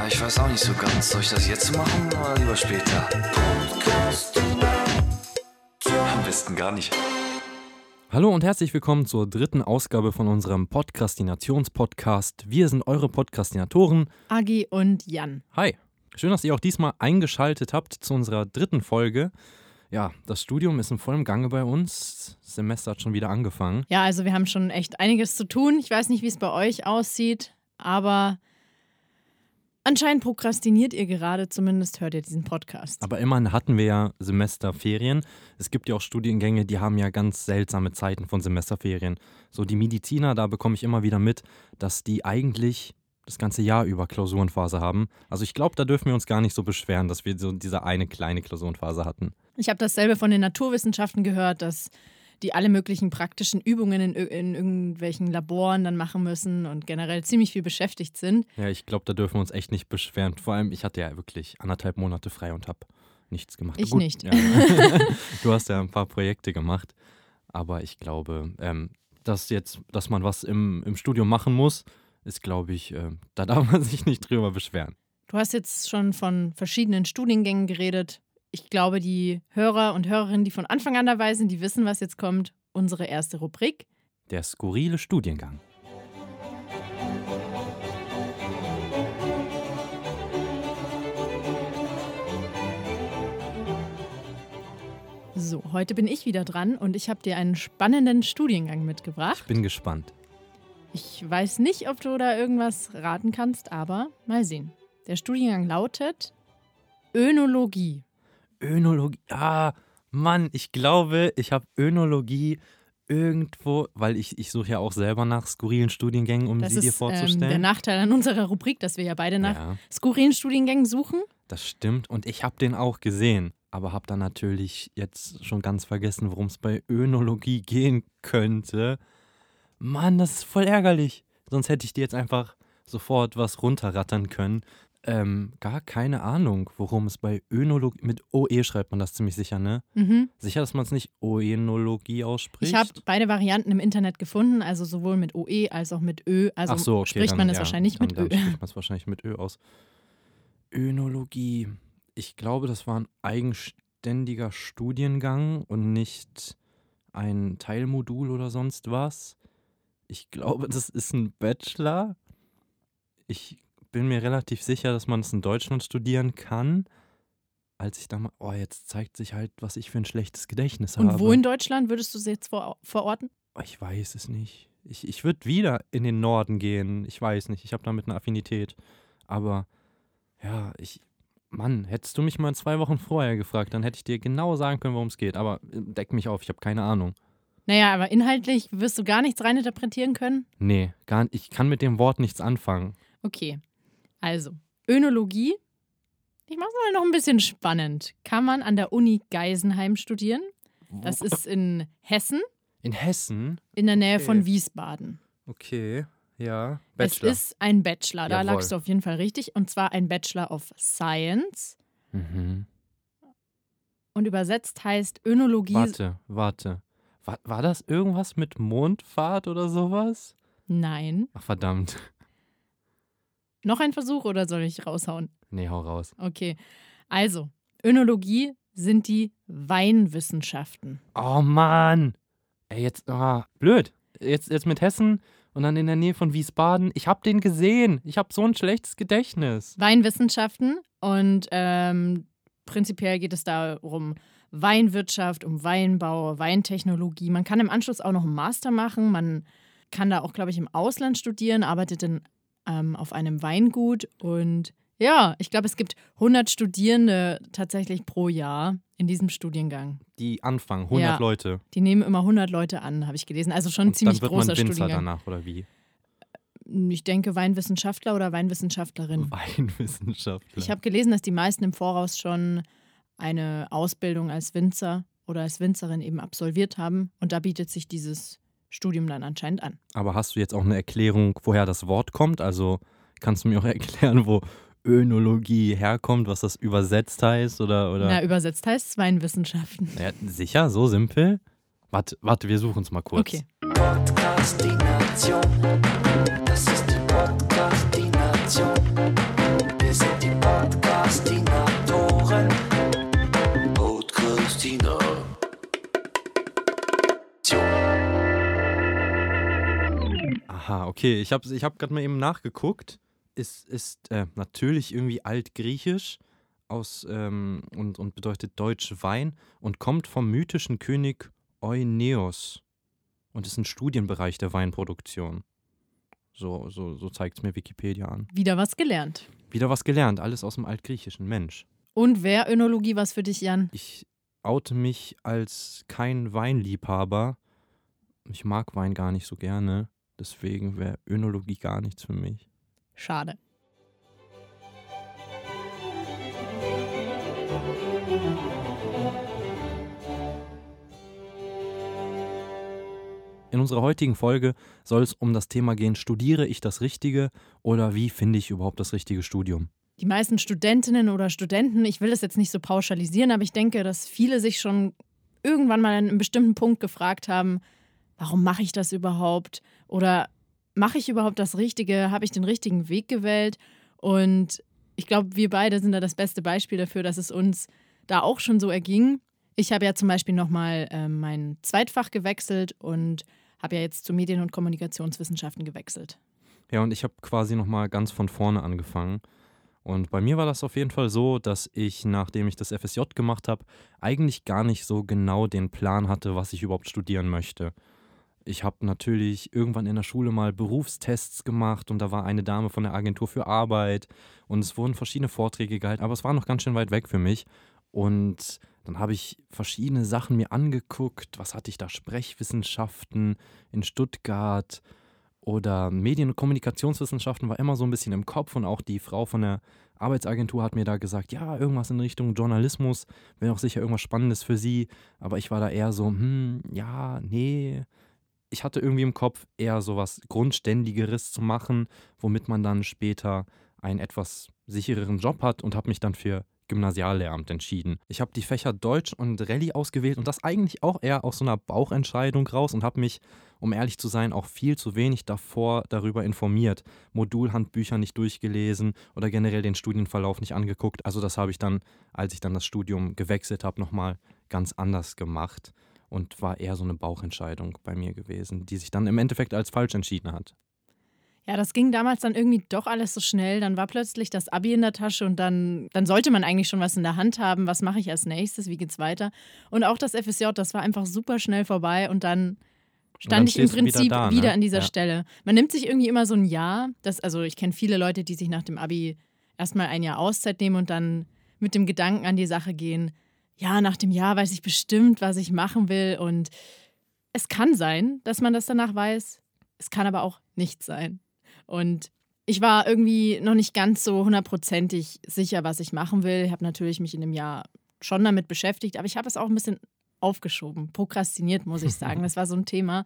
Ja, ich weiß auch nicht so ganz. Soll ich das jetzt machen oder lieber später? Am besten gar nicht. Hallo und herzlich willkommen zur dritten Ausgabe von unserem Podcastinations-Podcast. Wir sind eure Podcastinatoren Agi und Jan. Hi, schön, dass ihr auch diesmal eingeschaltet habt zu unserer dritten Folge. Ja, das Studium ist in vollem Gange bei uns. Das Semester hat schon wieder angefangen. Ja, also wir haben schon echt einiges zu tun. Ich weiß nicht, wie es bei euch aussieht, aber anscheinend prokrastiniert ihr gerade, zumindest hört ihr diesen Podcast. Aber immerhin hatten wir ja Semesterferien. Es gibt ja auch Studiengänge, die haben ja ganz seltsame Zeiten von Semesterferien. So die Mediziner, da bekomme ich immer wieder mit, dass die eigentlich das ganze Jahr über Klausurenphase haben. Also ich glaube, da dürfen wir uns gar nicht so beschweren, dass wir so diese eine kleine Klausurenphase hatten. Ich habe dasselbe von den Naturwissenschaften gehört, dass die alle möglichen praktischen Übungen in irgendwelchen Laboren dann machen müssen und generell ziemlich viel beschäftigt sind. Ja, ich glaube, da dürfen wir uns echt nicht beschweren. Vor allem, ich hatte ja wirklich 1,5 Monate frei und habe nichts gemacht. Ich Gut, nicht. Ja. Du hast ja ein paar Projekte gemacht. Aber ich glaube, dass man was im Studium machen muss, ist, glaube ich, da darf man sich nicht drüber beschweren. Du hast jetzt schon von verschiedenen Studiengängen geredet. Ich glaube, die Hörer und Hörerinnen, die von Anfang an dabei sind, die wissen, was jetzt kommt. Unsere erste Rubrik. Der skurrile Studiengang. So, heute bin ich wieder dran und ich habe dir einen spannenden Studiengang mitgebracht. Ich bin gespannt. Ich weiß nicht, ob du da irgendwas raten kannst, aber mal sehen. Der Studiengang lautet Önologie. Önologie, Mann, ich glaube, ich habe Önologie irgendwo, weil ich suche ja auch selber nach skurrilen Studiengängen, um sie dir vorzustellen. Das ist der Nachteil an unserer Rubrik, dass wir ja beide nach skurrilen Studiengängen suchen. Das stimmt und ich habe den auch gesehen, aber habe dann natürlich jetzt schon ganz vergessen, worum es bei Önologie gehen könnte. Mann, das ist voll ärgerlich. Sonst hätte ich dir jetzt einfach sofort was runterrattern können. Gar keine Ahnung, worum es bei Önologie, mit OE schreibt man das ziemlich sicher, ne? Mhm. Sicher, dass man es nicht Oenologie ausspricht? Ich habe beide Varianten im Internet gefunden, also sowohl mit OE als auch mit Ö. Also Ach so, okay, spricht man es wahrscheinlich mit Ö. Dann spricht man es wahrscheinlich mit Ö aus. Önologie. Ich glaube, das war ein eigenständiger Studiengang und nicht ein Teilmodul oder sonst was. Ich glaube, das ist ein Bachelor. Ich bin mir relativ sicher, dass man es in Deutschland studieren kann. Als ich da mal, jetzt zeigt sich halt, was ich für ein schlechtes Gedächtnis habe. Und wo in Deutschland würdest du es jetzt verorten? Ich weiß es nicht. Ich würde wieder in den Norden gehen. Ich weiß nicht, ich habe damit eine Affinität. Aber ja, Mann, hättest du mich mal 2 Wochen vorher gefragt, dann hätte ich dir genau sagen können, worum es geht. Aber deck mich auf, ich habe keine Ahnung. Naja, aber inhaltlich wirst du gar nichts reininterpretieren können? Nee, gar nicht. Ich kann mit dem Wort nichts anfangen. Okay, also Önologie. Ich mache es mal noch ein bisschen spannend. Kann man an der Uni Geisenheim studieren. Das ist in Hessen. In Hessen? In der Nähe von Wiesbaden. Okay, ja. Bachelor. Es ist ein Bachelor, da Jawohl. lagst du auf jeden Fall richtig. Und zwar ein Bachelor of Science. Mhm. Und übersetzt heißt Önologie. Warte. War das irgendwas mit Mondfahrt oder sowas? Nein. Ach, verdammt. Noch ein Versuch oder soll ich raushauen? Nee, hau raus. Okay, also Önologie sind die Weinwissenschaften. Oh Mann. Ey, jetzt, blöd. Jetzt mit Hessen und dann in der Nähe von Wiesbaden. Ich hab den gesehen. Ich hab so ein schlechtes Gedächtnis. Weinwissenschaften und prinzipiell geht es da um Weinwirtschaft, um Weinbau, Weintechnologie. Man kann im Anschluss auch noch einen Master machen. Man kann da auch, glaube ich, im Ausland studieren, arbeitet dann auf einem Weingut. Und ja, ich glaube, es gibt 100 Studierende tatsächlich pro Jahr in diesem Studiengang. Die anfangen, 100 Leute. Die nehmen immer 100 Leute an, habe ich gelesen. Also schon ein ziemlich großer dann wird man Winzer Studiengang. danach, oder wie? Ich denke Weinwissenschaftler oder Weinwissenschaftlerin. Weinwissenschaftler. Ich habe gelesen, dass die meisten im Voraus schon eine Ausbildung als Winzer oder als Winzerin eben absolviert haben. Und da bietet sich dieses Studium dann anscheinend an. Aber hast du jetzt auch eine Erklärung, woher das Wort kommt? Also kannst du mir auch erklären, wo Önologie herkommt, was das übersetzt heißt? Oder? Na, übersetzt heißt es Weinwissenschaften. Ja, sicher? So simpel? Warte, wir suchen es mal kurz. Okay. Podcastination. Das ist die Podcastination. Wir Aha, okay. Ich hab gerade mal eben nachgeguckt. Ist natürlich irgendwie altgriechisch und bedeutet Deutsch Wein und kommt vom mythischen König Euneos und ist ein Studienbereich der Weinproduktion. So zeigt es mir Wikipedia an. Wieder was gelernt. Wieder was gelernt, alles aus dem Altgriechischen, Mensch. Und wäre Önologie was für dich, Jan? Ich oute mich als kein Weinliebhaber. Ich mag Wein gar nicht so gerne, deswegen wäre Önologie gar nichts für mich. Schade. In unserer heutigen Folge soll es um das Thema gehen, studiere ich das Richtige oder wie finde ich überhaupt das richtige Studium? Die meisten Studentinnen oder Studenten, ich will das jetzt nicht so pauschalisieren, aber ich denke, dass viele sich schon irgendwann mal an einem bestimmten Punkt gefragt haben, warum mache ich das überhaupt? Oder mache ich überhaupt das Richtige? Habe ich den richtigen Weg gewählt? Und ich glaube, wir beide sind da das beste Beispiel dafür, dass es uns da auch schon so erging. Ich habe ja zum Beispiel nochmal mein Zweitfach gewechselt und habe ja jetzt zu Medien- und Kommunikationswissenschaften gewechselt. Ja, und ich habe quasi nochmal ganz von vorne angefangen. Und bei mir war das auf jeden Fall so, dass ich, nachdem ich das FSJ gemacht habe, eigentlich gar nicht so genau den Plan hatte, was ich überhaupt studieren möchte. Ich habe natürlich irgendwann in der Schule mal Berufstests gemacht und da war eine Dame von der Agentur für Arbeit und es wurden verschiedene Vorträge gehalten, aber es war noch ganz schön weit weg für mich. Und dann habe ich verschiedene Sachen mir angeguckt. Was hatte ich da? Sprechwissenschaften in Stuttgart oder Medien- und Kommunikationswissenschaften war immer so ein bisschen im Kopf. Und auch die Frau von der Arbeitsagentur hat mir da gesagt, ja, irgendwas in Richtung Journalismus wäre auch sicher irgendwas Spannendes für sie. Aber ich war da eher so, ja, nee. Ich hatte irgendwie im Kopf eher so was Grundständigeres zu machen, womit man dann später einen etwas sichereren Job hat und habe mich dann für Gymnasiallehramt entschieden. Ich habe die Fächer Deutsch und Rallye ausgewählt und das eigentlich auch eher aus so einer Bauchentscheidung raus und habe mich, um ehrlich zu sein, auch viel zu wenig davor darüber informiert. Modulhandbücher nicht durchgelesen oder generell den Studienverlauf nicht angeguckt. Also das habe ich dann, als ich dann das Studium gewechselt habe, nochmal ganz anders gemacht und war eher so eine Bauchentscheidung bei mir gewesen, die sich dann im Endeffekt als falsch entschieden hat. Ja, das ging damals dann irgendwie doch alles so schnell. Dann war plötzlich das Abi in der Tasche und dann sollte man eigentlich schon was in der Hand haben. Was mache ich als nächstes? Wie geht's weiter? Und auch das FSJ, das war einfach super schnell vorbei und dann stand ich im Prinzip wieder an dieser Stelle. Man nimmt sich irgendwie immer so ein Jahr. Also ich kenne viele Leute, die sich nach dem Abi erstmal ein Jahr Auszeit nehmen und dann mit dem Gedanken an die Sache gehen, ja, nach dem Jahr weiß ich bestimmt, was ich machen will. Und es kann sein, dass man das danach weiß. Es kann aber auch nicht sein. Und ich war irgendwie noch nicht ganz so hundertprozentig sicher, was ich machen will. Ich habe natürlich mich in dem Jahr schon damit beschäftigt, aber ich habe es auch ein bisschen aufgeschoben, prokrastiniert, muss ich sagen. Das war so ein Thema.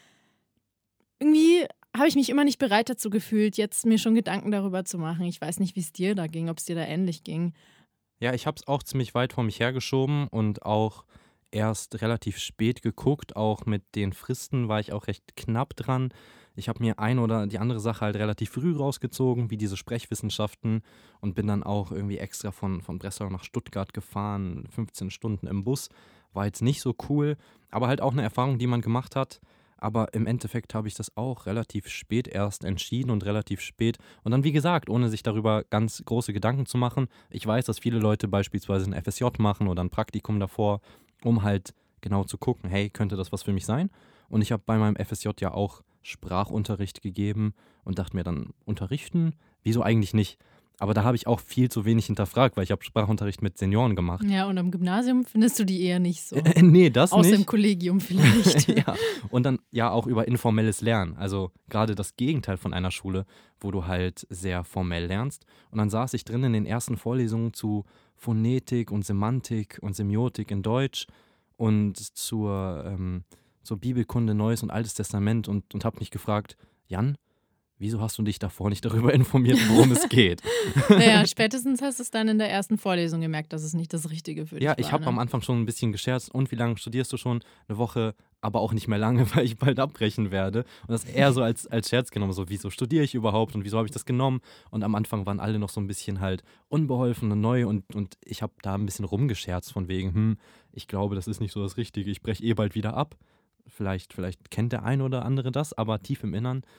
Irgendwie habe ich mich immer nicht bereit dazu gefühlt, jetzt mir schon Gedanken darüber zu machen. Ich weiß nicht, wie es dir da ging, ob es dir da ähnlich ging. Ja, ich habe es auch ziemlich weit vor mich hergeschoben und auch erst relativ spät geguckt. Auch mit den Fristen war ich auch recht knapp dran. Ich habe mir eine oder die andere Sache halt relativ früh rausgezogen, wie diese Sprechwissenschaften und bin dann auch irgendwie extra von Breslau nach Stuttgart gefahren, 15 Stunden im Bus. War jetzt nicht so cool, aber halt auch eine Erfahrung, die man gemacht hat. Aber im Endeffekt habe ich das auch relativ spät erst entschieden und relativ spät. Und dann, wie gesagt, ohne sich darüber ganz große Gedanken zu machen. Ich weiß, dass viele Leute beispielsweise ein FSJ machen oder ein Praktikum davor, um halt genau zu gucken, hey, könnte das was für mich sein? Und ich habe bei meinem FSJ ja auch Sprachunterricht gegeben und dachte mir dann, unterrichten? Wieso eigentlich nicht? Aber da habe ich auch viel zu wenig hinterfragt, weil ich habe Sprachunterricht mit Senioren gemacht. Ja, und am Gymnasium findest du die eher nicht so. Nee, das Außer nicht. im Kollegium vielleicht. Ja, und dann ja auch über informelles Lernen. Also gerade das Gegenteil von einer Schule, wo du halt sehr formell lernst. Und dann saß ich drin in den ersten Vorlesungen zu Phonetik und Semantik und Semiotik in Deutsch und zur Bibelkunde, Neues und Altes Testament und habe mich gefragt, Jan, wieso hast du dich davor nicht darüber informiert, worum es geht? Naja, spätestens hast du es dann in der ersten Vorlesung gemerkt, dass es nicht das Richtige für dich war. Ja, ich habe am Anfang schon ein bisschen gescherzt. Und wie lange studierst du schon? Eine Woche, aber auch nicht mehr lange, weil ich bald abbrechen werde. Und das eher so als Scherz genommen, so wieso studiere ich überhaupt und wieso habe ich das genommen? Und am Anfang waren alle noch so ein bisschen halt unbeholfen und neu und ich habe da ein bisschen rumgescherzt von wegen, ich glaube, das ist nicht so das Richtige, ich breche bald wieder ab. Vielleicht kennt der eine oder andere das, aber tief im Innern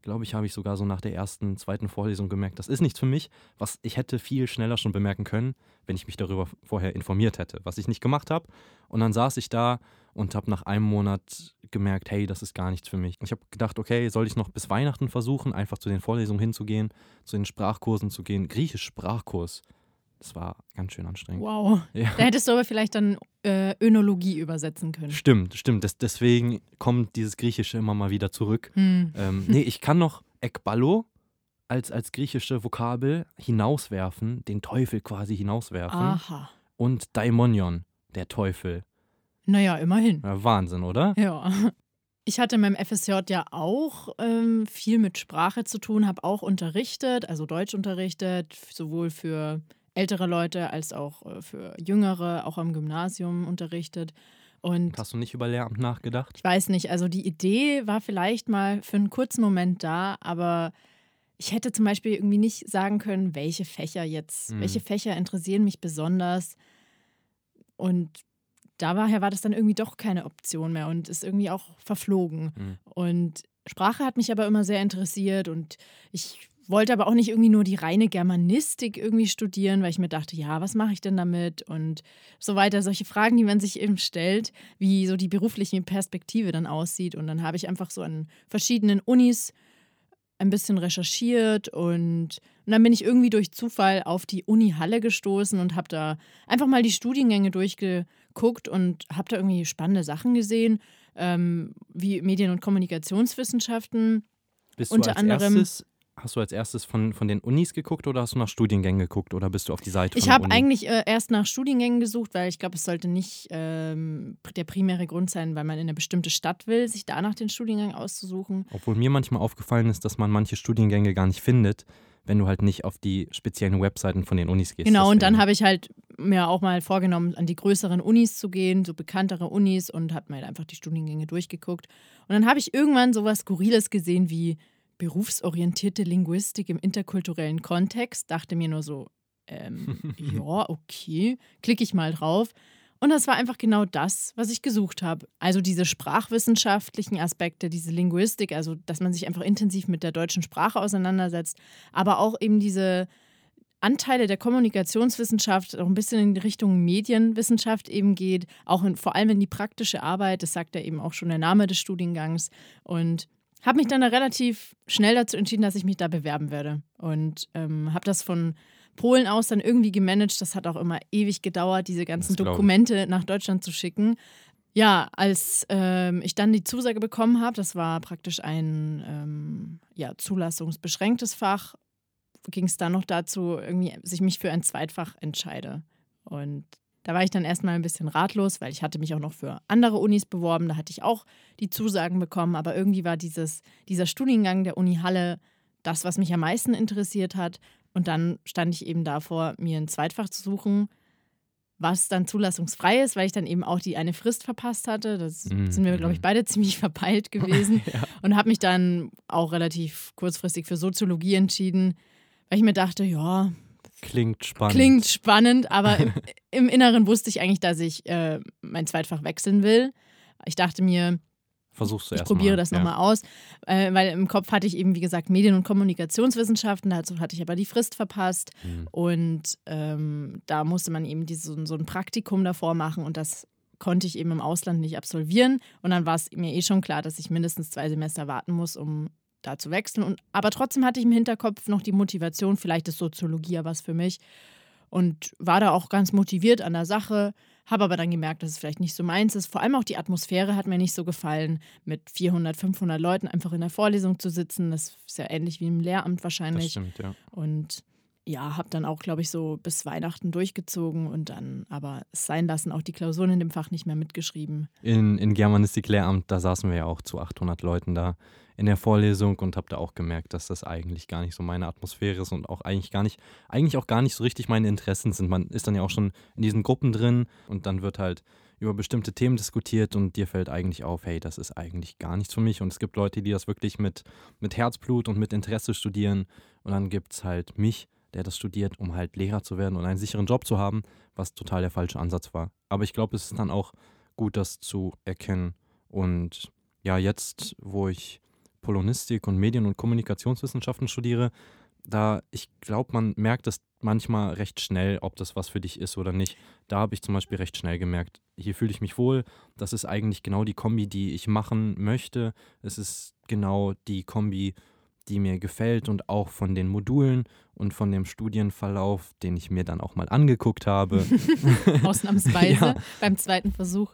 glaube ich, habe ich sogar so nach der ersten, zweiten Vorlesung gemerkt, das ist nichts für mich, was ich hätte viel schneller schon bemerken können, wenn ich mich darüber vorher informiert hätte, was ich nicht gemacht habe. Und dann saß ich da und habe nach einem Monat gemerkt, hey, das ist gar nichts für mich. Ich habe gedacht, okay, soll ich noch bis Weihnachten versuchen, einfach zu den Vorlesungen hinzugehen, zu den Sprachkursen zu gehen. Griechisch-Sprachkurs. Das war ganz schön anstrengend. Wow. Ja. Da hättest du aber vielleicht dann Önologie übersetzen können. Stimmt. Deswegen kommt dieses Griechische immer mal wieder zurück. Nee, ich kann noch Ekballo als griechische Vokabel hinauswerfen, den Teufel quasi hinauswerfen. Aha. Und Daimonion, der Teufel. Naja, immerhin. Ja, Wahnsinn, oder? Ja. Ich hatte in meinem FSJ ja auch viel mit Sprache zu tun, habe auch unterrichtet, also Deutsch unterrichtet, sowohl für ältere Leute als auch für Jüngere, auch am Gymnasium unterrichtet. Und Hast du nicht über Lehramt nachgedacht? ich weiß nicht, also die Idee war vielleicht mal für einen kurzen Moment da, aber ich hätte zum Beispiel irgendwie nicht sagen können, welche Fächer interessieren mich besonders. Und daher war das dann irgendwie doch keine Option mehr und ist irgendwie auch verflogen. Und Sprache hat mich aber immer sehr interessiert und ich wollte aber auch nicht irgendwie nur die reine Germanistik irgendwie studieren, weil ich mir dachte, ja, was mache ich denn damit und so weiter. Solche Fragen, die man sich eben stellt, wie so die berufliche Perspektive dann aussieht. Und dann habe ich einfach so an verschiedenen Unis ein bisschen recherchiert und dann bin ich irgendwie durch Zufall auf die Uni Halle gestoßen und habe da einfach mal die Studiengänge durchgeguckt und habe da irgendwie spannende Sachen gesehen, wie Medien- und Kommunikationswissenschaften. Hast du als erstes von den Unis geguckt oder hast du nach Studiengängen geguckt oder bist du auf die Seite von Ich der habe Uni? eigentlich erst nach Studiengängen gesucht, weil ich glaube, es sollte nicht der primäre Grund sein, weil man in eine bestimmte Stadt will, sich danach den Studiengang auszusuchen. Obwohl mir manchmal aufgefallen ist, dass man manche Studiengänge gar nicht findet, wenn du halt nicht auf die speziellen Webseiten von den Unis gehst. Genau, und dann Deswegen. habe ich halt mir auch mal vorgenommen, an die größeren Unis zu gehen, so bekanntere Unis und habe mir halt einfach die Studiengänge durchgeguckt. Und dann habe ich irgendwann sowas Skurriles gesehen wie berufsorientierte Linguistik im interkulturellen Kontext. Dachte mir nur so, ja, okay, klicke ich mal drauf. Und das war einfach genau das, was ich gesucht habe. Also diese sprachwissenschaftlichen Aspekte, diese Linguistik, also dass man sich einfach intensiv mit der deutschen Sprache auseinandersetzt, aber auch eben diese Anteile der Kommunikationswissenschaft auch ein bisschen in die Richtung Medienwissenschaft eben geht, auch vor allem in die praktische Arbeit, das sagt ja eben auch schon der Name des Studiengangs. Und habe mich dann da relativ schnell dazu entschieden, dass ich mich da bewerben werde. Und habe das von Polen aus dann irgendwie gemanagt. Das hat auch immer ewig gedauert, diese ganzen Dokumente nach Deutschland zu schicken. Ja, als ich dann die Zusage bekommen habe, das war praktisch ein zulassungsbeschränktes Fach, ging es dann noch dazu, irgendwie sich mich für ein Zweitfach entscheide. Und da war ich dann erstmal ein bisschen ratlos, weil ich hatte mich auch noch für andere Unis beworben. Da hatte ich auch die Zusagen bekommen. Aber irgendwie war dieser Studiengang der Uni Halle das, was mich am meisten interessiert hat. Und dann stand ich eben davor, mir ein Zweitfach zu suchen, was dann zulassungsfrei ist, weil ich dann eben auch die eine Frist verpasst hatte. Das sind wir, glaube ich, beide ziemlich verpeilt gewesen. Ja. Und habe mich dann auch relativ kurzfristig für Soziologie entschieden, weil ich mir dachte, ja, Klingt spannend, aber im Inneren wusste ich eigentlich, dass ich mein Zweitfach wechseln will. Ich dachte mir, ich probiere das nochmal aus, weil im Kopf hatte ich eben, wie gesagt, Medien- und Kommunikationswissenschaften, dazu hatte ich aber die Frist verpasst und da musste man eben so ein Praktikum davor machen und das konnte ich eben im Ausland nicht absolvieren und dann war es mir schon klar, dass ich mindestens 2 Semester warten muss, um da zu wechseln. Aber trotzdem hatte ich im Hinterkopf noch die Motivation, vielleicht ist Soziologie ja was für mich und war da auch ganz motiviert an der Sache, habe aber dann gemerkt, dass es vielleicht nicht so meins ist. Vor allem auch die Atmosphäre hat mir nicht so gefallen, mit 400, 500 Leuten einfach in der Vorlesung zu sitzen. Das ist ja ähnlich wie im Lehramt wahrscheinlich. Das stimmt, ja. Und ja, habe dann auch, glaube ich, so bis Weihnachten durchgezogen und dann aber es sein lassen, auch die Klausuren in dem Fach nicht mehr mitgeschrieben. In Germanistik Lehramt, da saßen wir ja auch zu 800 Leuten da in der Vorlesung und habe da auch gemerkt, dass das eigentlich gar nicht so meine Atmosphäre ist und auch eigentlich auch gar nicht so richtig meine Interessen sind. Man ist dann ja auch schon in diesen Gruppen drin und dann wird halt über bestimmte Themen diskutiert und dir fällt eigentlich auf, hey, das ist eigentlich gar nichts für mich. Und es gibt Leute, die das wirklich mit Herzblut und mit Interesse studieren und dann gibt es halt mich, der das studiert, um halt Lehrer zu werden und einen sicheren Job zu haben, was total der falsche Ansatz war. Aber ich glaube, es ist dann auch gut, das zu erkennen. Und ja, jetzt, wo ich Polonistik und Medien- und Kommunikationswissenschaften studiere, ich glaube, man merkt es manchmal recht schnell, ob das was für dich ist oder nicht. Da habe ich zum Beispiel recht schnell gemerkt, hier fühle ich mich wohl. Das ist eigentlich genau die Kombi, die ich machen möchte. Es ist genau die Kombi, die mir gefällt und auch von den Modulen und von dem Studienverlauf, den ich mir dann auch mal angeguckt habe. Ausnahmsweise beim zweiten Versuch.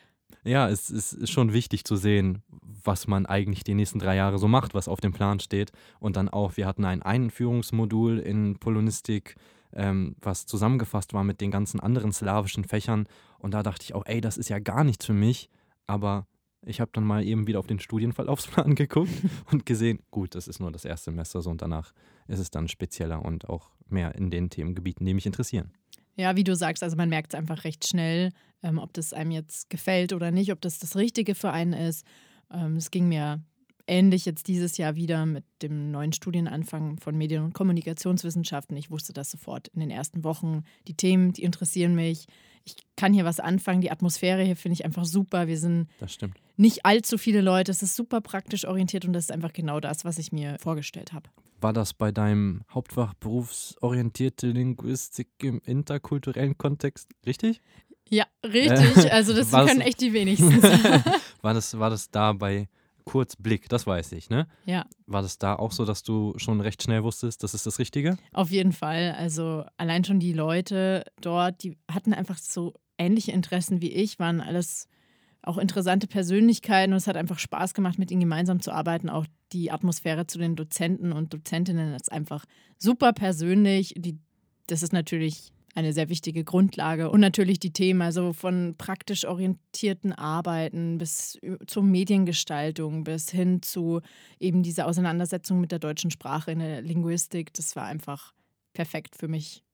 Ja, es ist schon wichtig zu sehen, was man eigentlich die nächsten 3 Jahre so macht, was auf dem Plan steht. Und dann auch, wir hatten ein Einführungsmodul in Polonistik, was zusammengefasst war mit den ganzen anderen slawischen Fächern. Und da dachte ich auch, ey, das ist ja gar nichts für mich. Aber ich habe dann mal eben wieder auf den Studienverlaufsplan geguckt und gesehen, gut, das ist nur das Erstsemester so und danach ist es dann spezieller und auch mehr in den Themengebieten, die mich interessieren. Ja, wie du sagst, also man merkt es einfach recht schnell, ob das einem jetzt gefällt oder nicht, ob das Richtige für einen ist. Es ging mir ähnlich jetzt dieses Jahr wieder mit dem neuen Studienanfang von Medien- und Kommunikationswissenschaften. Ich wusste das sofort in den ersten Wochen. Die Themen, die interessieren mich. Ich kann hier was anfangen. Die Atmosphäre hier finde ich einfach super. Wir sind Das stimmt. nicht allzu viele Leute. Es ist super praktisch orientiert und das ist einfach genau das, was ich mir vorgestellt habe. War das bei deinem Hauptfach berufsorientierte Linguistik im interkulturellen Kontext richtig? Ja, richtig. Also das können echt die wenigsten sein. War das da bei Kurzblick, das weiß ich, ne? Ja. War das da auch so, dass du schon recht schnell wusstest, das ist das Richtige? Auf jeden Fall. Also allein schon die Leute dort, die hatten einfach so ähnliche Interessen wie ich, waren alles auch interessante Persönlichkeiten und es hat einfach Spaß gemacht, mit ihnen gemeinsam zu arbeiten. Auch die Atmosphäre zu den Dozenten und Dozentinnen ist einfach super persönlich. Das ist natürlich eine sehr wichtige Grundlage. Und natürlich die Themen, also von praktisch orientierten Arbeiten bis zur Mediengestaltung bis hin zu eben dieser Auseinandersetzung mit der deutschen Sprache in der Linguistik. Das war einfach perfekt für mich.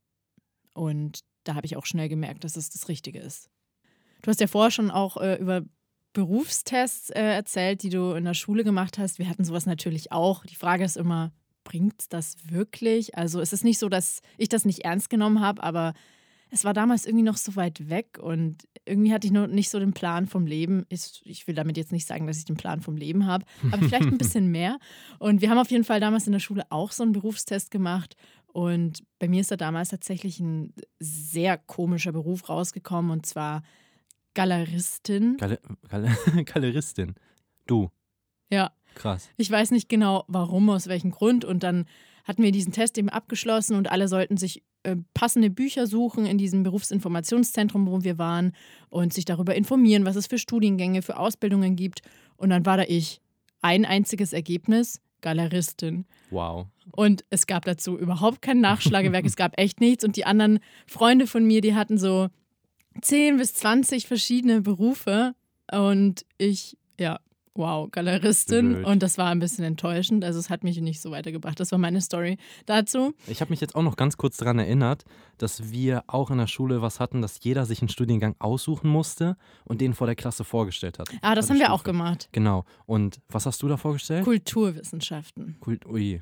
Und da habe ich auch schnell gemerkt, dass es das Richtige ist. Du hast ja vorher schon auch über Berufstests erzählt, die du in der Schule gemacht hast. Wir hatten sowas natürlich auch. Die Frage ist immer, bringt es das wirklich? Also es ist nicht so, dass ich das nicht ernst genommen habe, aber es war damals irgendwie noch so weit weg und irgendwie hatte ich noch nicht so den Plan vom Leben. Ich will damit jetzt nicht sagen, dass ich den Plan vom Leben habe, aber vielleicht ein bisschen mehr. Und wir haben auf jeden Fall damals in der Schule auch so einen Berufstest gemacht. Und bei mir ist da damals tatsächlich ein sehr komischer Beruf rausgekommen und zwar Galeristin. Galeristin. Du. Ja. Krass. Ich weiß nicht genau, warum, aus welchem Grund. Und dann hatten wir diesen Test eben abgeschlossen und alle sollten sich passende Bücher suchen in diesem Berufsinformationszentrum, wo wir waren und sich darüber informieren, was es für Studiengänge, für Ausbildungen gibt. Und dann war da ich. Ein einziges Ergebnis, Galeristin. Wow. Und es gab dazu überhaupt kein Nachschlagewerk, es gab echt nichts. Und die anderen Freunde von mir, die hatten so 10 bis 20 verschiedene Berufe und ich, ja, wow, Galeristin. Blöd. Und das war ein bisschen enttäuschend, also es hat mich nicht so weitergebracht. Das war meine Story dazu. Ich habe mich jetzt auch noch ganz kurz daran erinnert, dass wir auch in der Schule was hatten, dass jeder sich einen Studiengang aussuchen musste und den vor der Klasse vorgestellt hat. Ah, das Vor haben der wir auch Stufe. gemacht. Genau. Und was hast du da vorgestellt? Kulturwissenschaften. Ui.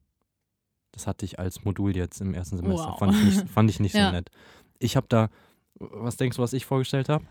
Das hatte ich als Modul jetzt im ersten Semester. Wow. Fand ich nicht Ja. so nett. Ich habe da, was denkst du, was ich vorgestellt habe?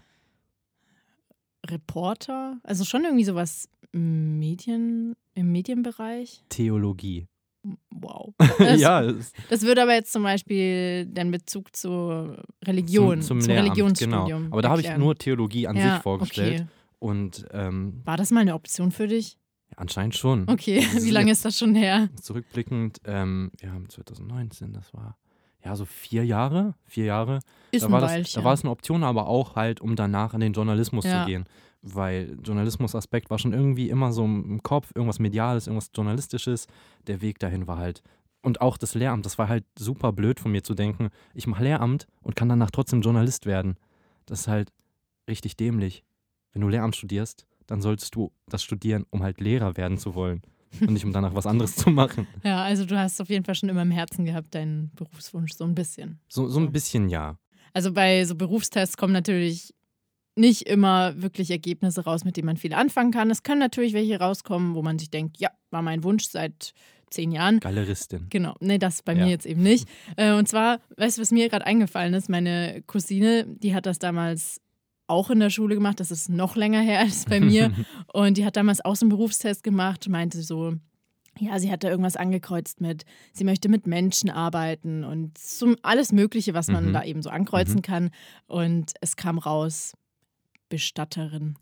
Reporter, also schon irgendwie sowas im Medienbereich. Theologie. Wow. Ja, Das würde aber jetzt zum Beispiel den Bezug zur Religion, zum zum Lehramt, Religionsstudium genau. Aber da habe ich erklären. nur Theologie an Ja, sich vorgestellt. okay. Und War das mal eine Option für dich? anscheinend schon. Okay, Das wie lange ist das schon her? Zurückblickend, wir haben 2019, das war ja so 4 Jahre. 4 Jahre. Ist Da ein war Weilchen. es eine Option, aber auch halt, um danach in den Journalismus Ja. zu gehen. Weil Journalismusaspekt war schon irgendwie immer so im Kopf, irgendwas Mediales, irgendwas Journalistisches. Der Weg dahin war halt. Und auch das Lehramt, das war halt super blöd von mir zu denken, ich mache Lehramt und kann danach trotzdem Journalist werden. Das ist halt richtig dämlich. Wenn du Lehramt studierst, dann solltest du das studieren, um halt Lehrer werden zu wollen. Und nicht, um danach was anderes zu machen. Ja, also du hast auf jeden Fall schon immer im Herzen gehabt, deinen Berufswunsch, so ein bisschen. So ein bisschen ja. Also bei so Berufstests kommen natürlich nicht immer wirklich Ergebnisse raus, mit denen man viel anfangen kann. Es können natürlich welche rauskommen, wo man sich denkt, ja, war mein Wunsch seit 10 Jahren. Galeristin. Genau, nee, das bei Ja. mir jetzt eben nicht. Und zwar, weißt du, was mir gerade eingefallen ist? Meine Cousine, die hat das damals auch in der Schule gemacht. Das ist noch länger her als bei mir. Und die hat damals auch so einen Berufstest gemacht, meinte so, ja, sie hat da irgendwas angekreuzt mit, sie möchte mit Menschen arbeiten und so alles Mögliche, was man da eben so ankreuzen kann. Und es kam raus, Bestatterin.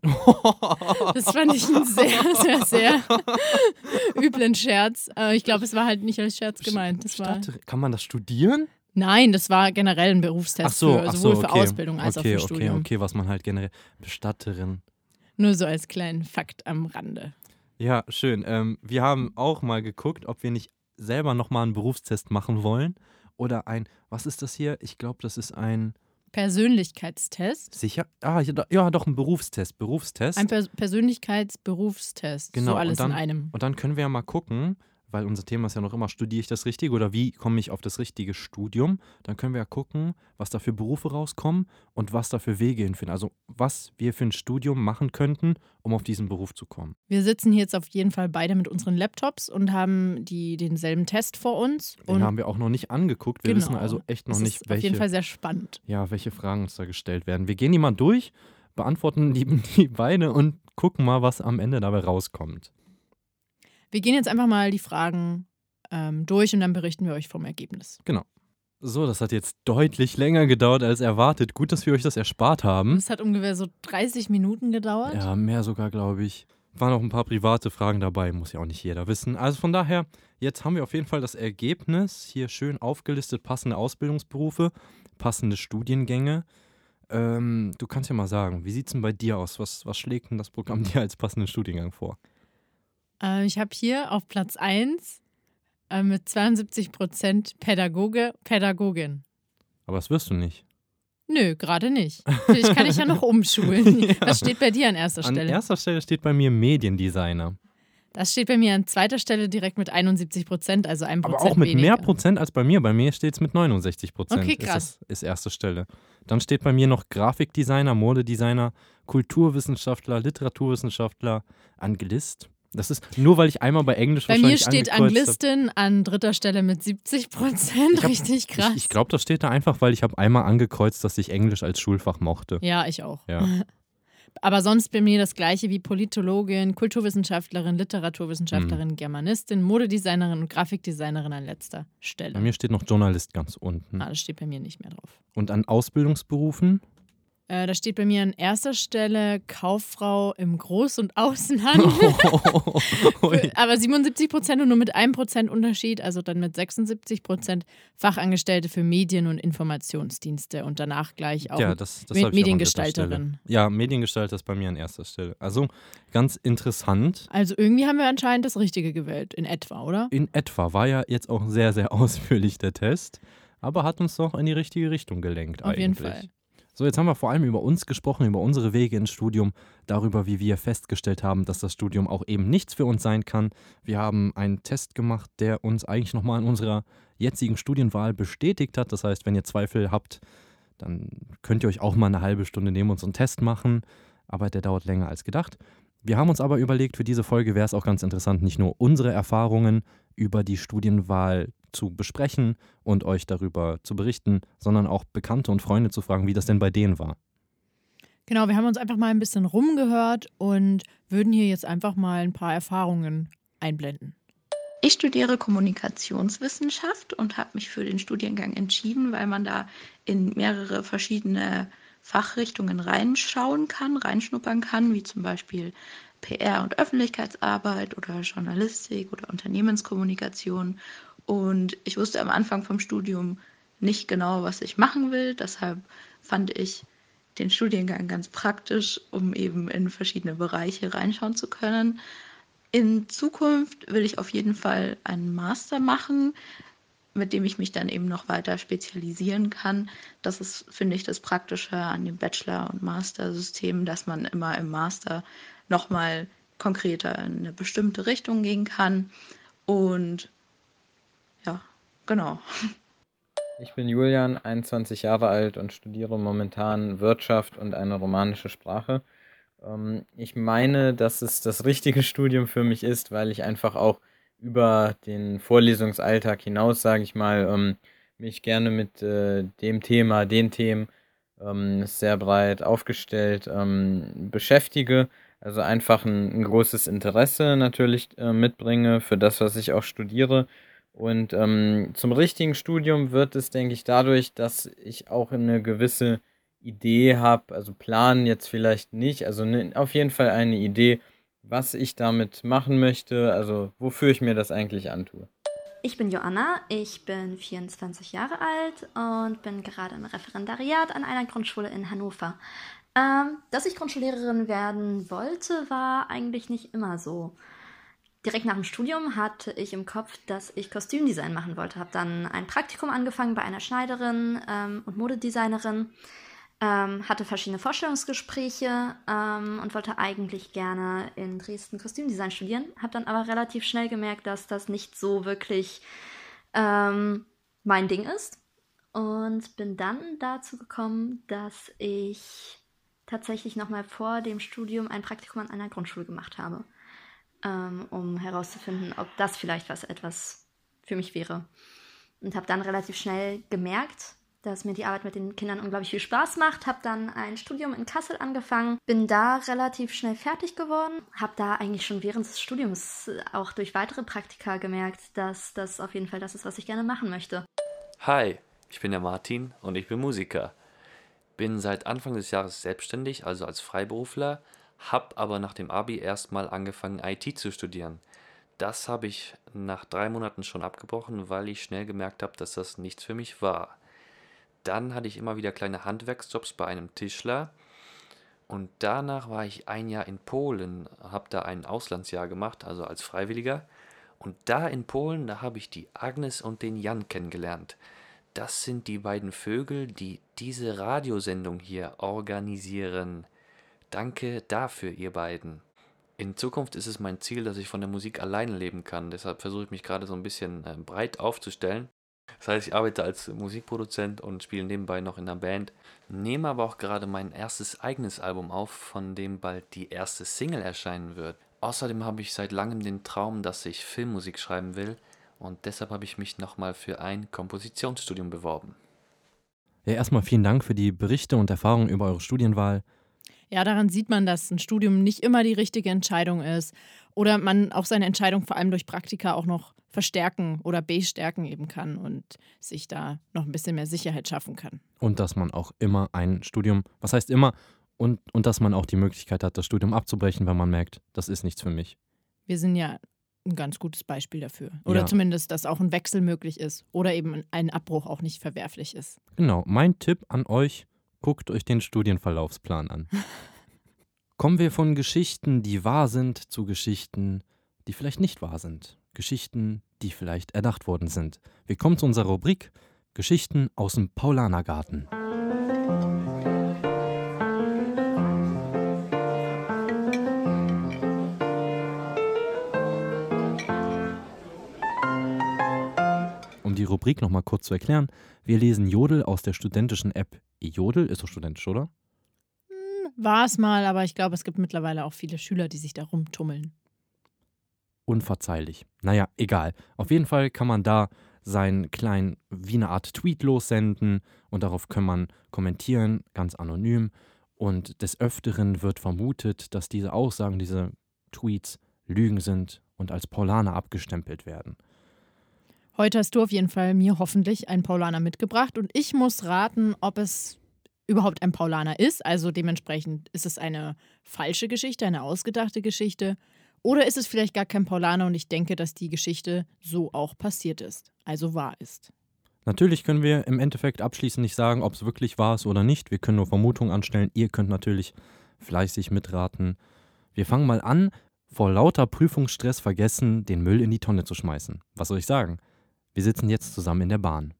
Das fand ich einen sehr, sehr, sehr üblen Scherz. Ich glaube, es war halt nicht als Scherz gemeint. Kann man das studieren? Nein, das war generell ein Berufstest sowohl für Ausbildung als auch für Studium. Okay, was man halt generell... Bestatterin. Nur so als kleinen Fakt am Rande. Ja, schön. Wir haben auch mal geguckt, ob wir nicht selber nochmal einen Berufstest machen wollen. Oder was ist das hier? Ich glaube, das ist ein... Persönlichkeitstest. Sicher? Ja, doch, ein Berufstest. Ein Persönlichkeitsberufstest. Genau, so alles in einem. Und dann können wir ja mal gucken, weil unser Thema ist ja noch immer, studiere ich das Richtige oder wie komme ich auf das richtige Studium? Dann können wir ja gucken, was da für Berufe rauskommen und was da für Wege hinfinden. Also was wir für ein Studium machen könnten, um auf diesen Beruf zu kommen. Wir sitzen hier jetzt auf jeden Fall beide mit unseren Laptops und haben denselben Test vor uns. Den haben wir auch noch nicht angeguckt. Wir wissen also echt noch nicht, welche. Auf jeden Fall sehr spannend. Ja, welche Fragen uns da gestellt werden. Wir gehen die mal durch, beantworten die beide und gucken mal, was am Ende dabei rauskommt. Wir gehen jetzt einfach mal die Fragen durch und dann berichten wir euch vom Ergebnis. Genau. So, das hat jetzt deutlich länger gedauert als erwartet. Gut, dass wir euch das erspart haben. Es hat ungefähr so 30 Minuten gedauert. Ja, mehr sogar, glaube ich. Waren auch ein paar private Fragen dabei, muss ja auch nicht jeder wissen. Also von daher, jetzt haben wir auf jeden Fall das Ergebnis. Hier schön aufgelistet, passende Ausbildungsberufe, passende Studiengänge. Du kannst ja mal sagen, wie sieht es denn bei dir aus? Was schlägt denn das Programm dir als passenden Studiengang vor? Ich habe hier auf Platz 1 mit 72% Pädagogin. Aber das wirst du nicht. Nö, gerade nicht. Vielleicht kann ich ja noch umschulen. Was steht bei dir an erster Stelle? An erster Stelle steht bei mir Mediendesigner. Das steht bei mir an zweiter Stelle direkt mit 71%, also 1% Aber auch mit weniger. mehr Prozent als bei mir. Bei mir steht es mit 69%. Okay, krass. Ist erste Stelle. Dann steht bei mir noch Grafikdesigner, Modedesigner, Kulturwissenschaftler, Literaturwissenschaftler, Anglist. Das ist nur, weil ich einmal bei Englisch bei wahrscheinlich mir steht Anglistin an dritter Stelle mit 70%. Richtig krass. Ich glaube, das steht da einfach, weil ich habe einmal angekreuzt, dass ich Englisch als Schulfach mochte. Ja, ich auch. Ja. Aber sonst bei mir das gleiche wie Politologin, Kulturwissenschaftlerin, Literaturwissenschaftlerin, Germanistin, Modedesignerin und Grafikdesignerin an letzter Stelle. Bei mir steht noch Journalist ganz unten. Das steht bei mir nicht mehr drauf. Und an Ausbildungsberufen? Da steht bei mir an erster Stelle Kauffrau im Groß- und Außenhandel. Aber 77% und nur mit 1% Unterschied, also dann mit 76% Fachangestellte für Medien- und Informationsdienste und danach gleich auch das Mediengestalterin. Ja, Mediengestalter ist bei mir an erster Stelle. Also ganz interessant. Also irgendwie haben wir anscheinend das Richtige gewählt, in etwa, oder? In etwa war ja jetzt auch sehr, sehr ausführlich der Test, aber hat uns doch in die richtige Richtung gelenkt eigentlich. Auf jeden Fall. So, jetzt haben wir vor allem über uns gesprochen, über unsere Wege ins Studium, darüber, wie wir festgestellt haben, dass das Studium auch eben nichts für uns sein kann. Wir haben einen Test gemacht, der uns eigentlich nochmal in unserer jetzigen Studienwahl bestätigt hat. Das heißt, wenn ihr Zweifel habt, dann könnt ihr euch auch mal eine halbe Stunde nehmen und so einen Test machen, aber der dauert länger als gedacht. Wir haben uns aber überlegt, für diese Folge wäre es auch ganz interessant, nicht nur unsere Erfahrungen über die Studienwahl zu besprechen und euch darüber zu berichten, sondern auch Bekannte und Freunde zu fragen, wie das denn bei denen war. Genau, wir haben uns einfach mal ein bisschen rumgehört und würden hier jetzt einfach mal ein paar Erfahrungen einblenden. Ich studiere Kommunikationswissenschaft und habe mich für den Studiengang entschieden, weil man da in mehrere verschiedene Fachrichtungen reinschnuppern kann, wie zum Beispiel PR und Öffentlichkeitsarbeit oder Journalistik oder Unternehmenskommunikation. Und ich wusste am Anfang vom Studium nicht genau, was ich machen will. Deshalb fand ich den Studiengang ganz praktisch, um eben in verschiedene Bereiche reinschauen zu können. In Zukunft will ich auf jeden Fall einen Master machen, mit dem ich mich dann eben noch weiter spezialisieren kann. Das ist, finde ich, das Praktische an dem Bachelor- und Master-System, dass man immer im Master nochmal konkreter in eine bestimmte Richtung gehen kann. Und ja, genau. Ich bin Julian, 21 Jahre alt und studiere momentan Wirtschaft und eine romanische Sprache. Ich meine, dass es das richtige Studium für mich ist, weil ich einfach auch über den Vorlesungsalltag hinaus, sage ich mal, mich gerne mit den Themen ist sehr breit aufgestellt, beschäftige. Also einfach ein großes Interesse natürlich mitbringe für das, was ich auch studiere. Und zum richtigen Studium wird es, denke ich, dadurch, dass ich auch eine gewisse Idee habe, also Plan jetzt vielleicht nicht, also auf jeden Fall eine Idee, was ich damit machen möchte, also wofür ich mir das eigentlich antue. Ich bin Joanna, ich bin 24 Jahre alt und bin gerade im Referendariat an einer Grundschule in Hannover. Dass ich Grundschullehrerin werden wollte, war eigentlich nicht immer so. Direkt nach dem Studium hatte ich im Kopf, dass ich Kostümdesign machen wollte. Habe dann ein Praktikum angefangen bei einer Schneiderin und Modedesignerin. Hatte verschiedene Vorstellungsgespräche und wollte eigentlich gerne in Dresden Kostümdesign studieren. Habe dann aber relativ schnell gemerkt, dass das nicht so wirklich mein Ding ist. Und bin dann dazu gekommen, dass ich tatsächlich nochmal vor dem Studium ein Praktikum an einer Grundschule gemacht habe, um herauszufinden, ob das vielleicht etwas für mich wäre. Und habe dann relativ schnell gemerkt, dass mir die Arbeit mit den Kindern unglaublich viel Spaß macht. Habe dann ein Studium in Kassel angefangen, bin da relativ schnell fertig geworden. Habe da eigentlich schon während des Studiums auch durch weitere Praktika gemerkt, dass das auf jeden Fall das ist, was ich gerne machen möchte. Hi, ich bin der Martin und ich bin Musiker. Bin seit Anfang des Jahres selbstständig, also als Freiberufler, habe aber nach dem Abi erstmal angefangen, IT zu studieren. Das habe ich nach 3 Monaten schon abgebrochen, weil ich schnell gemerkt habe, dass das nichts für mich war. Dann hatte ich immer wieder kleine Handwerksjobs bei einem Tischler und danach war ich 1 Jahr in Polen, habe da ein Auslandsjahr gemacht, also als Freiwilliger. Und da in Polen, da habe ich die Agnes und den Jan kennengelernt. Das sind die beiden Vögel, die diese Radiosendung hier organisieren. Danke dafür, ihr beiden. In Zukunft ist es mein Ziel, dass ich von der Musik alleine leben kann. Deshalb versuche ich mich gerade so ein bisschen breit aufzustellen. Das heißt, ich arbeite als Musikproduzent und spiele nebenbei noch in einer Band, nehme aber auch gerade mein erstes eigenes Album auf, von dem bald die erste Single erscheinen wird. Außerdem habe ich seit langem den Traum, dass ich Filmmusik schreiben will und deshalb habe ich mich nochmal für ein Kompositionsstudium beworben. Ja, erstmal vielen Dank für die Berichte und Erfahrungen über eure Studienwahl. Ja, daran sieht man, dass ein Studium nicht immer die richtige Entscheidung ist oder man auch seine Entscheidung vor allem durch Praktika auch noch verstärken oder bestärken eben kann und sich da noch ein bisschen mehr Sicherheit schaffen kann. Und dass man auch immer ein Studium, was heißt immer, und dass man auch die Möglichkeit hat, das Studium abzubrechen, wenn man merkt, das ist nichts für mich. Wir sind ja ein ganz gutes Beispiel dafür. Oder Ja. zumindest, dass auch ein Wechsel möglich ist oder eben ein Abbruch auch nicht verwerflich ist. Genau, mein Tipp an euch, guckt euch den Studienverlaufsplan an. Kommen wir von Geschichten, die wahr sind, zu Geschichten, die vielleicht nicht wahr sind. Geschichten, die vielleicht erdacht worden sind. Wir kommen zu unserer Rubrik Geschichten aus dem Paulanergarten. Um die Rubrik nochmal kurz zu erklären, wir lesen Jodel aus der studentischen App Jodel. Ist doch studentisch, oder? War es mal, aber ich glaube, es gibt mittlerweile auch viele Schüler, die sich da rumtummeln. Unverzeihlich. Naja, egal. Auf jeden Fall kann man da seinen kleinen, wie eine Art Tweet lossenden und darauf kann man kommentieren, ganz anonym. Und des Öfteren wird vermutet, dass diese Aussagen, diese Tweets Lügen sind und als Paulaner abgestempelt werden. Heute hast du auf jeden Fall mir hoffentlich einen Paulaner mitgebracht und ich muss raten, ob es überhaupt ein Paulaner ist. Also dementsprechend ist es eine falsche Geschichte, eine ausgedachte Geschichte. Oder ist es vielleicht gar kein Paulaner und ich denke, dass die Geschichte so auch passiert ist, also wahr ist. Natürlich können wir im Endeffekt abschließend nicht sagen, ob es wirklich wahr ist oder nicht. Wir können nur Vermutungen anstellen. Ihr könnt natürlich fleißig mitraten. Wir fangen mal an, vor lauter Prüfungsstress vergessen, den Müll in die Tonne zu schmeißen. Was soll ich sagen? Wir sitzen jetzt zusammen in der Bahn.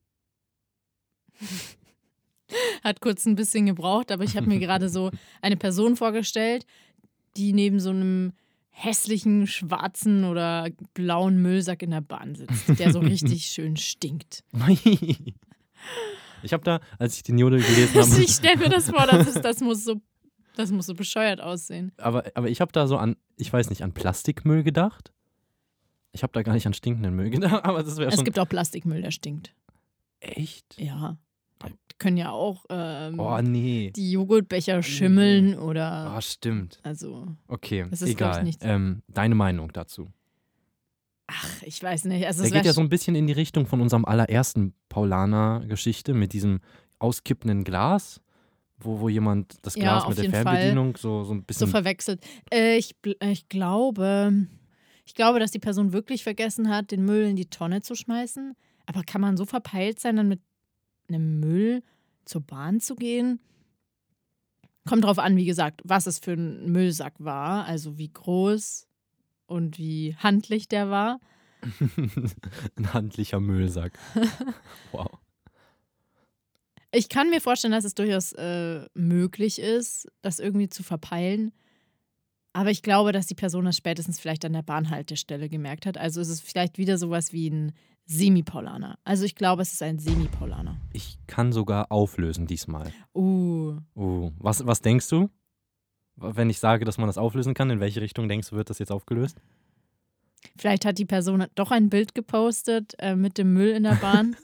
Hat kurz ein bisschen gebraucht, aber ich habe mir gerade so eine Person vorgestellt, die neben so einem hässlichen, schwarzen oder blauen Müllsack in der Bahn sitzt, der so richtig schön stinkt. Ich habe da, als ich den Jodel gelesen habe... Ich stelle mir das vor, das muss so bescheuert aussehen. Aber ich habe da so an, ich weiß nicht, an Plastikmüll gedacht. Ich habe da gar nicht an stinkenden Müll gedacht, aber das wäre schon... Es gibt auch Plastikmüll, der stinkt. Echt? Ja. können ja auch Oh, nee. die Joghurtbecher schimmeln oder. Ah, stimmt. Also, Okay, das ist, glaub ich, egal. nichts. Deine Meinung dazu? ach, ich weiß nicht. Also, Der es wär geht ja so ein bisschen in die Richtung von unserem allerersten Paulaner-Geschichte mit diesem auskippenden Glas, wo jemand das Ja, Glas auf mit der jeden Fall. Fernbedienung so ein so bisschen. verwechselt. Ich glaube, dass die Person wirklich vergessen hat, den Müll in die Tonne zu schmeißen. Aber kann man so verpeilt sein, dann mit einem Müll zur Bahn zu gehen? Kommt drauf an, wie gesagt, was es für ein Müllsack war, also wie groß und wie handlich der war. Ein handlicher Müllsack. Wow. Ich kann mir vorstellen, dass es durchaus möglich ist, das irgendwie zu verpeilen. Aber ich glaube, dass die Person das spätestens vielleicht an der Bahnhaltestelle gemerkt hat. Also ist es vielleicht wieder sowas wie ein Semipaulaner. Also ich glaube, es ist ein Semipaulaner. Ich kann sogar auflösen diesmal. Was denkst du? Wenn ich sage, dass man das auflösen kann, in welche Richtung denkst du, wird das jetzt aufgelöst? Vielleicht hat die Person doch ein Bild gepostet mit dem Müll in der Bahn.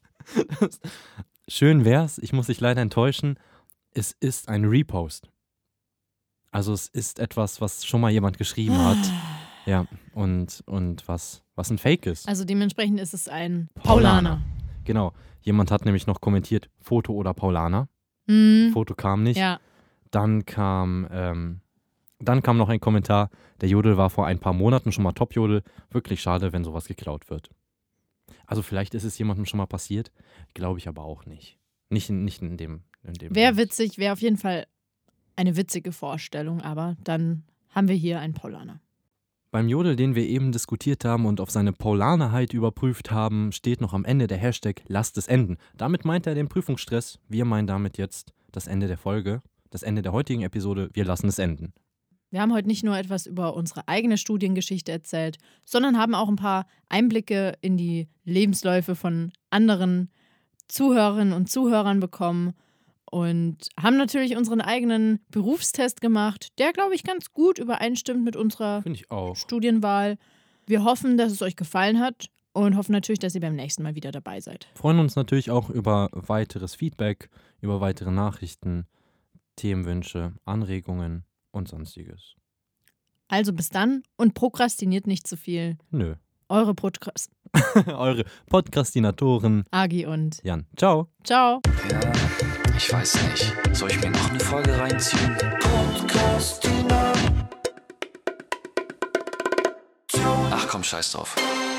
Schön wär's, ich muss dich leider enttäuschen. Es ist ein Repost. Also es ist etwas, was schon mal jemand geschrieben hat. Ja, und was ein Fake ist. Also dementsprechend ist es ein Paulaner. Genau. Jemand hat nämlich noch kommentiert, Foto oder Paulaner. Hm, Foto kam nicht. ja. Dann kam noch ein Kommentar, der Jodel war vor ein paar Monaten schon mal Top-Jodel. Wirklich schade, wenn sowas geklaut wird. Also vielleicht ist es jemandem schon mal passiert, glaube ich aber auch nicht. Nicht in dem. Wäre witzig, wäre auf jeden Fall eine witzige Vorstellung, aber dann haben wir hier einen Paulaner. Beim Jodel, den wir eben diskutiert haben und auf seine Paulanerheit überprüft haben, steht noch am Ende der Hashtag lasst es enden. Damit meint er den Prüfungsstress. Wir meinen damit jetzt das Ende der Folge, das Ende der heutigen Episode. Wir lassen es enden. Wir haben heute nicht nur etwas über unsere eigene Studiengeschichte erzählt, sondern haben auch ein paar Einblicke in die Lebensläufe von anderen Zuhörerinnen und Zuhörern bekommen und haben natürlich unseren eigenen Berufstest gemacht, der, glaube ich, ganz gut übereinstimmt mit unserer Finde ich auch. Studienwahl. Wir hoffen, dass es euch gefallen hat und hoffen natürlich, dass ihr beim nächsten Mal wieder dabei seid. Freuen uns natürlich auch über weiteres Feedback, über weitere Nachrichten, Themenwünsche, Anregungen und sonstiges. Also bis dann und prokrastiniert nicht zu viel. Nö. Eure Eure Podcastinatoren Agi und Jan. Ciao. ciao. Ja, ich weiß nicht. Soll ich mir noch eine Folge reinziehen? Ach komm, scheiß drauf.